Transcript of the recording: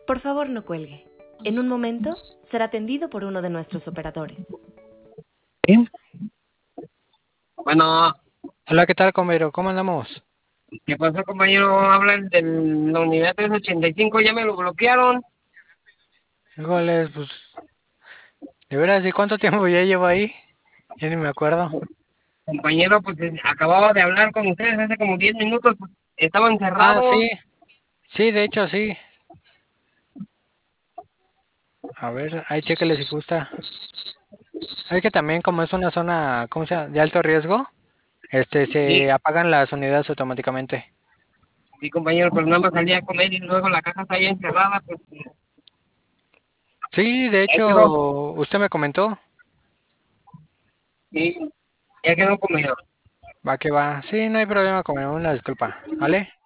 Por favor, no cuelgue. En un momento será atendido por uno de nuestros operadores. ¿Sí? Bueno, Hola, ¿qué tal, comero? ¿Cómo andamos? ¿qué pasó, compañero? Hablan de la unidad 385, ya me lo bloquearon. Híjoles, pues, de veras, ¿y cuánto tiempo ya llevo ahí? Ya ni me acuerdo. Compañero, pues acababa de hablar con ustedes hace como 10 minutos, pues estaba Ah, encerrado. sí, sí, de hecho, sí. A ver, ahí chéquele si gusta. Es que también como es una zona, ¿cómo se llama? De alto riesgo, Sí, se apagan las unidades automáticamente. sí, compañero, pero nada más salía a comer y luego la casa está ahí encerrada, pues Sí, de ya quedó, hecho, usted me comentó. sí, ya quedó, compañero. Va que va. Sí, no hay problema, comero, una disculpa. ¿Vale?